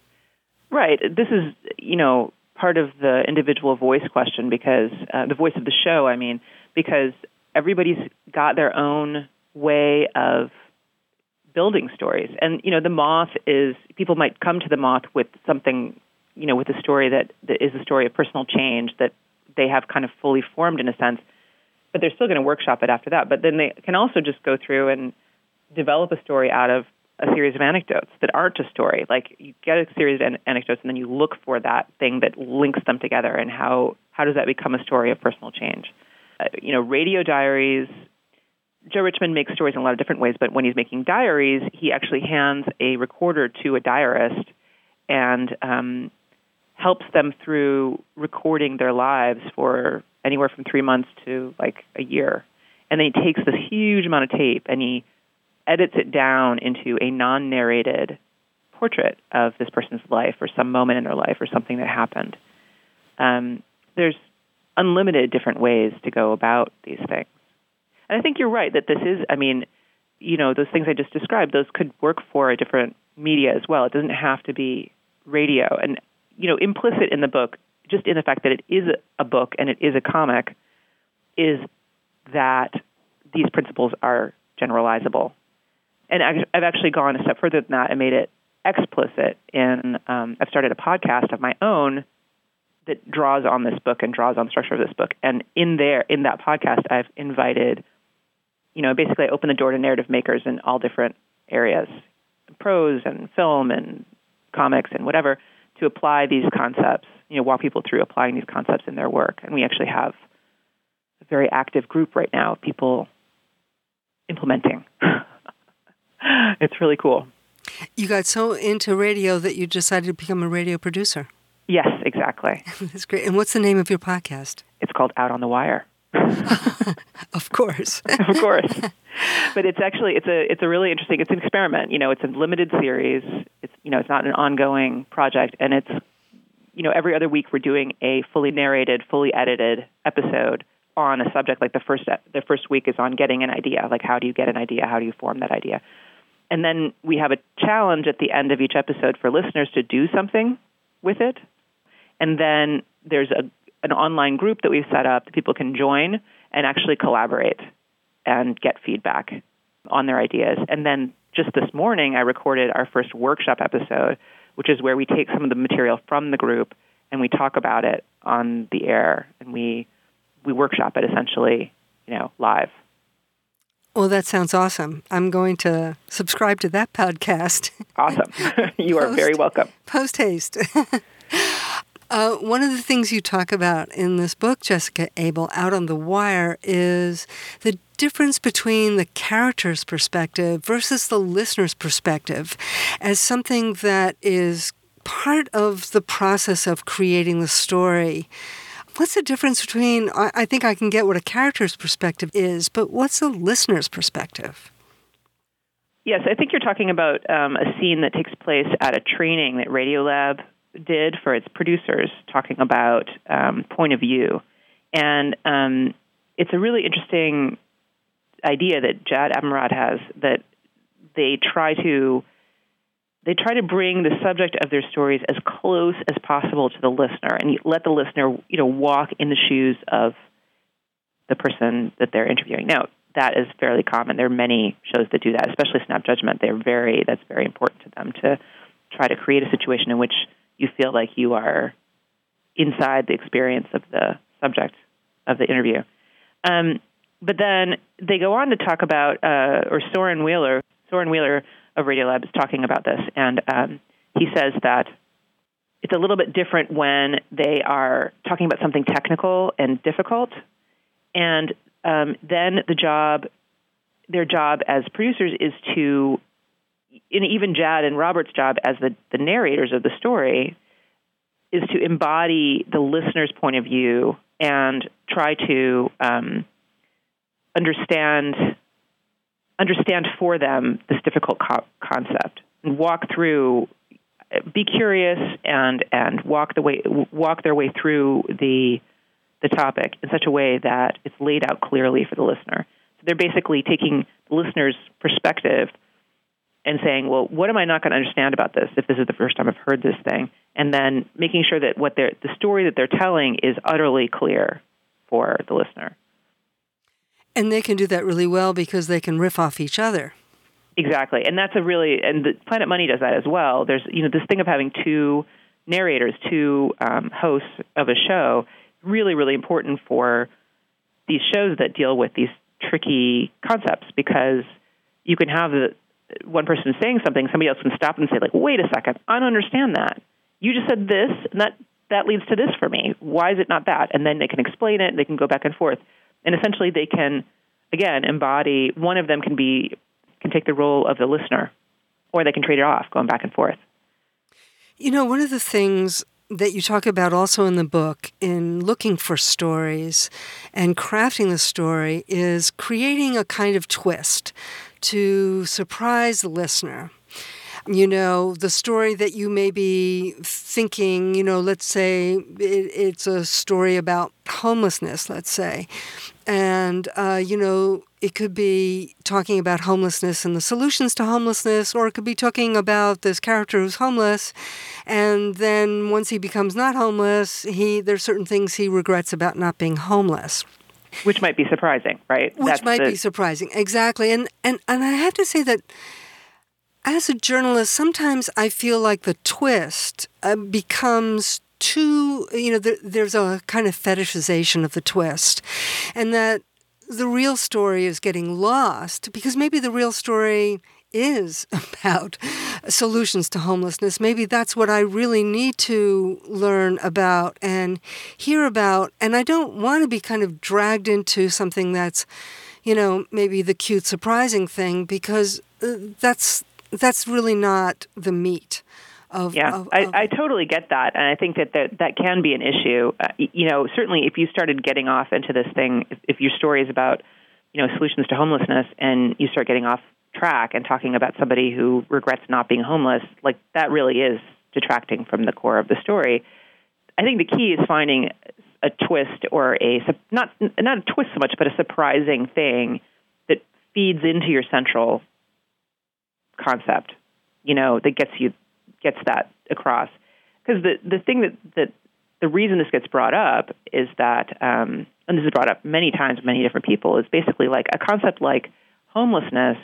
Right. This is, you know, part of the individual voice question, because uh, the voice of the show, I mean, because everybody's got their own way of building stories. And, you know, The Moth is, people might come to The Moth with something, you know, with a story that, that is a story of personal change that they have kind of fully formed in a sense, but they're still going to workshop it after that. But then they can also just go through and develop a story out of a series of anecdotes that aren't a story. Like, you get a series of an- anecdotes, and then you look for that thing that links them together, and how, how does that become a story of personal change? Uh, you know, radio diaries, Joe Richmond makes stories in a lot of different ways, but when he's making diaries, he actually hands a recorder to a diarist and um, helps them through recording their lives for anywhere from three months to like a year. And then he takes this huge amount of tape and he edits it down into a non-narrated portrait of this person's life or some moment in their life or something that happened. Um, there's unlimited different ways to go about these things. And I think you're right that this is, I mean, you know, those things I just described, those could work for a different media as well. It doesn't have to be radio. And, you know, implicit in the book, just in the fact that it is a book and it is a comic, is that these principles are generalizable. And I've actually gone a step further than that and made it explicit in, um, I've started a podcast of my own that draws on this book and draws on the structure of this book. And in there, in that podcast, I've invited, you know, basically I open the door to narrative makers in all different areas, prose and film and comics and whatever, to apply these concepts, you know, walk people through applying these concepts in their work. And we actually have a very active group right now of people implementing. It's really cool. You got so into radio that you decided to become a radio producer. Yes, exactly. That's great. And what's the name of your podcast? It's called Out on the Wire. Of course. Of course. But it's actually, it's a it's a really interesting, it's an experiment. You know, it's a limited series. It's, you know, it's not an ongoing project. And it's, you know, every other week we're doing a fully narrated, fully edited episode on a subject. Like the first the first week is on getting an idea. Like, how do you get an idea? How do you form that idea? And then we have a challenge at the end of each episode for listeners to do something with it. And then there's a an online group that we've set up that people can join and actually collaborate and get feedback on their ideas. And then just this morning, I recorded our first workshop episode, which is where we take some of the material from the group and we talk about it on the air, and we we workshop it essentially, you know, live. Well, that sounds awesome. I'm going to subscribe to that podcast. Awesome. You are Post, very welcome. Post haste. Uh, one of the things you talk about in this book, Jessica Abel, Out on the Wire, is the difference between the character's perspective versus the listener's perspective as something that is part of the process of creating the story. What's the difference between, I think I can get what a character's perspective is, but what's the listener's perspective? Yes, I think you're talking about um, a scene that takes place at a training that Radiolab did for its producers, talking about um, point of view. And um, it's a really interesting idea that Jad Abumrad has, that they try to they try to bring the subject of their stories as close as possible to the listener, and let the listener, you know, walk in the shoes of the person that they're interviewing. Now, that is fairly common. There are many shows that do that, especially Snap Judgment. They're very that's very important to them, to try to create a situation in which you feel like you are inside the experience of the subject of the interview. Um, but then they go on to talk about, uh, or Soren Wheeler, Soren Wheeler of Radiolab is talking about this, and um, he says that it's a little bit different when they are talking about something technical and difficult, and um, then the job, their job as producers is to, and even Jad and Robert's job as the, the narrators of the story, is to embody the listener's point of view and try to um, understand understand for them this difficult co- concept and walk through, be curious and and walk the way walk their way through the the topic in such a way that it's laid out clearly for the listener. So they're basically taking the listener's perspective and saying, well, what am I not going to understand about this if this is the first time I've heard this thing? And then making sure that what they're, the story that they're telling is utterly clear for the listener. And they can do that really well because they can riff off each other. Exactly. And that's a really, and the Planet Money does that as well. There's, you know, this thing of having two narrators, two um, hosts of a show, really, really important for these shows that deal with these tricky concepts, because you can have the one person is saying something, somebody else can stop and say, like, wait a second, I don't understand that. You just said this, and that, that leads to this for me. Why is it not that? And then they can explain it, they can go back and forth. And essentially they can, again, embody, one of them can be, can take the role of the listener, or they can trade it off, going back and forth. You know, one of the things that you talk about also in the book in looking for stories and crafting the story is creating a kind of twist to surprise the listener. You know, the story that you may be thinking, you know, let's say it, it's a story about homelessness, let's say. And, uh, you know, it could be talking about homelessness and the solutions to homelessness, or it could be talking about this character who's homeless. And then once he becomes not homeless, he there's certain things he regrets about not being homeless. Which might be surprising, right? Which That's might the... be surprising, exactly. And, and and I have to say that as a journalist, sometimes I feel like the twist uh, becomes too, you know, there, there's a kind of fetishization of the twist. And that the real story is getting lost because maybe the real story is about solutions to homelessness. Maybe that's what I really need to learn about and hear about. And I don't want to be kind of dragged into something that's, you know, maybe the cute, surprising thing, because uh, that's that's really not the meat of... Yeah, of, I, of I totally get that. And I think that that, that can be an issue. Uh, you know, certainly if you started getting off into this thing, if, if your story is about, you know, solutions to homelessness and you start getting off track and talking about somebody who regrets not being homeless, like that really is detracting from the core of the story. I think the key is finding a twist or a, not not a twist so much, but a surprising thing that feeds into your central concept, you know, that gets you, gets that across. Because the, the thing that, that, the reason this gets brought up is that, um, and this is brought up many times, many different people, is basically like a concept like homelessness,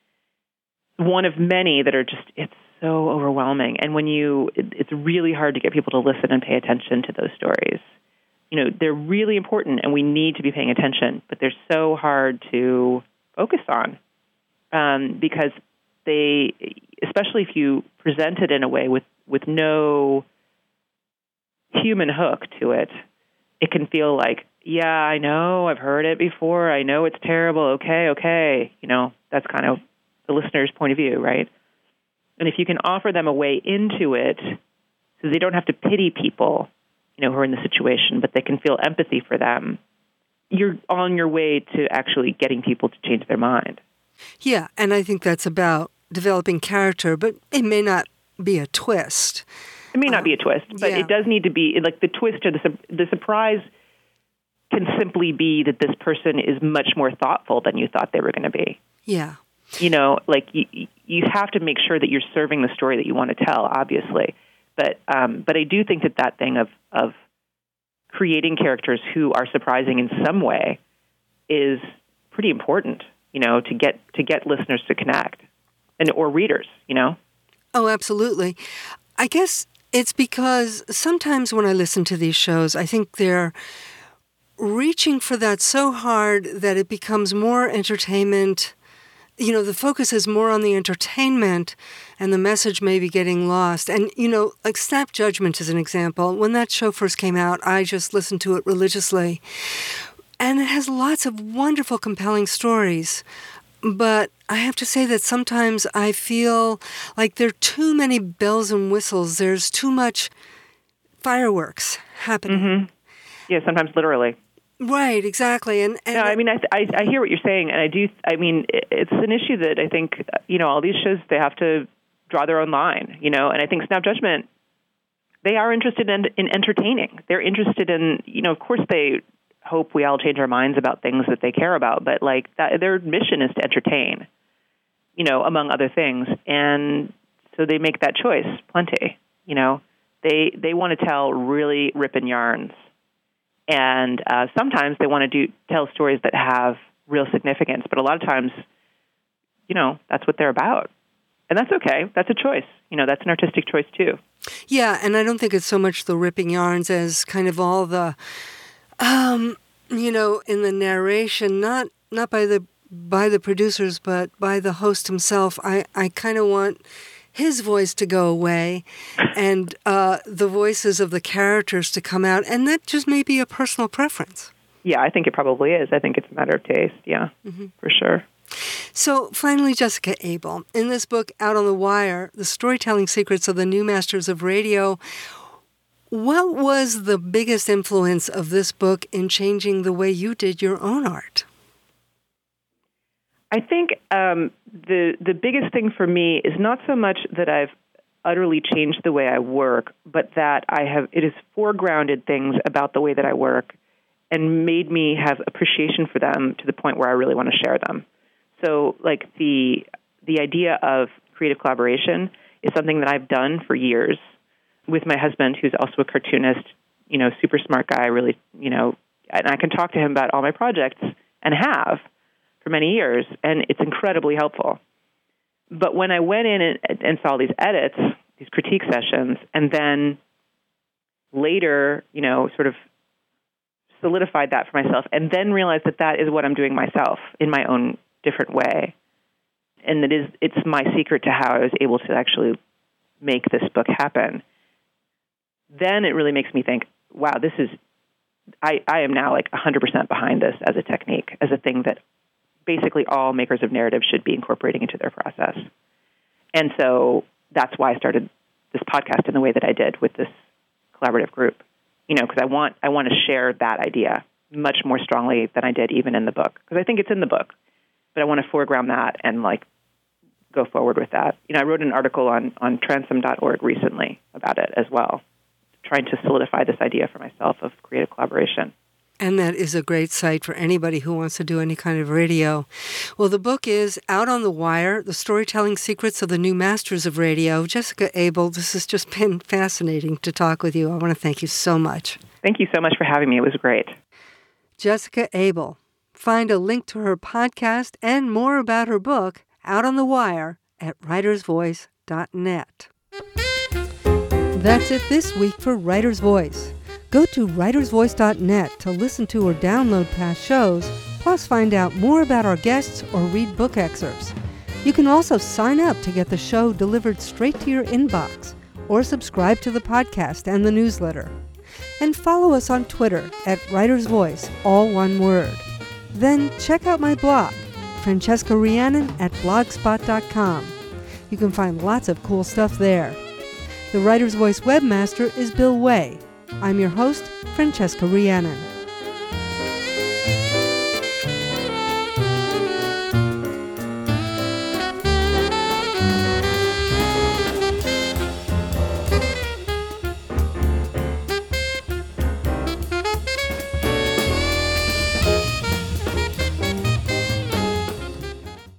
one of many that are just, it's so overwhelming. And when you, it, it's really hard to get people to listen and pay attention to those stories. You know, they're really important and we need to be paying attention, but they're so hard to focus on um, because they, especially if you present it in a way with, with no human hook to it, it can feel like, yeah, I know, I've heard it before, I know it's terrible, okay, okay. You know, that's kind of the listener's point of view, right? And if you can offer them a way into it so they don't have to pity people, you know, who are in the situation, but they can feel empathy for them, you're on your way to actually getting people to change their mind. Yeah, and I think that's about developing character, but it may not be a twist. It may not um, be a twist, but yeah. it does need to be, like the twist or the, the surprise can simply be that this person is much more thoughtful than you thought they were going to be. Yeah. You know, like you, you have to make sure that you're serving the story that you want to tell, obviously. But um, but I do think that that thing of, of creating characters who are surprising in some way is pretty important, you know, to get to get listeners to connect and or readers, you know. Oh, absolutely. I guess it's because sometimes when I listen to these shows, I think they're reaching for that so hard that it becomes more entertainment. You know, the focus is more on the entertainment and the message may be getting lost. And, you know, like Snap Judgment is an example. When that show first came out, I just listened to it religiously. And it has lots of wonderful, compelling stories. But I have to say that sometimes I feel like there are too many bells and whistles. There's too much fireworks happening. Mm-hmm. Yeah, sometimes literally. Right, exactly. And, and no, I mean, I, I I hear what you're saying, and I do. I mean, it's an issue that I think, you know, all these shows, they have to draw their own line, you know. And I think Snap Judgment, they are interested in in entertaining. They're interested in, you know, of course they hope we all change our minds about things that they care about, but like that, their mission is to entertain, you know, among other things. And so they make that choice plenty, you know. They they want to tell really ripping yarns. And uh, sometimes they want to do tell stories that have real significance, but a lot of times, you know, that's what they're about. And that's okay. That's a choice. You know, that's an artistic choice too. Yeah, and I don't think it's so much the ripping yarns as kind of all the, um, you know, in the narration, not not by the by the producers, but by the host himself. I, I kind of want his voice to go away and uh, the voices of the characters to come out. And that just may be a personal preference. Yeah, I think it probably is. I think it's a matter of taste, yeah, mm-hmm. for sure. So finally, Jessica Abel, in this book, Out on the Wire, The Storytelling Secrets of the New Masters of Radio, what was the biggest influence of this book in changing the way you did your own art? I think um, the the biggest thing for me is not so much that I've utterly changed the way I work, but that I have it has foregrounded things about the way that I work and made me have appreciation for them to the point where I really want to share them. So, like the the idea of creative collaboration is something that I've done for years with my husband, who's also a cartoonist, you know, super smart guy, really, you know, and I can talk to him about all my projects and have for many years, and it's incredibly helpful. But when I went in and, and saw these edits, these critique sessions, and then later, you know, sort of solidified that for myself, and then realized that that is what I'm doing myself in my own different way. And it is, it's my secret to how I was able to actually make this book happen. Then it really makes me think, wow, this is, I, I am now like one hundred percent behind this as a technique, as a thing that basically all makers of narrative should be incorporating into their process. And so that's why I started this podcast in the way that I did with this collaborative group, you know, because I want, I want to share that idea much more strongly than I did even in the book, because I think it's in the book. But I want to foreground that and, like, go forward with that. You know, I wrote an article on, on transom dot org recently about it as well, trying to solidify this idea for myself of creative collaboration. And that is a great site for anybody who wants to do any kind of radio. Well, the book is Out on the Wire, The Storytelling Secrets of the New Masters of Radio. Jessica Abel, this has just been fascinating to talk with you. I want to thank you so much. Thank you so much for having me. It was great. Jessica Abel. Find a link to her podcast and more about her book, Out on the Wire, at writers voice dot net. That's it this week for Writer's Voice. Go to writers voice dot net to listen to or download past shows, plus find out more about our guests or read book excerpts. You can also sign up to get the show delivered straight to your inbox, or subscribe to the podcast and the newsletter. And follow us on Twitter at Writer's Voice, all one word. Then check out my blog, Francesca Rheannon at blogspot dot com. You can find lots of cool stuff there. The Writer's Voice webmaster is Bill Way. I'm your host, Francesca Rheannon.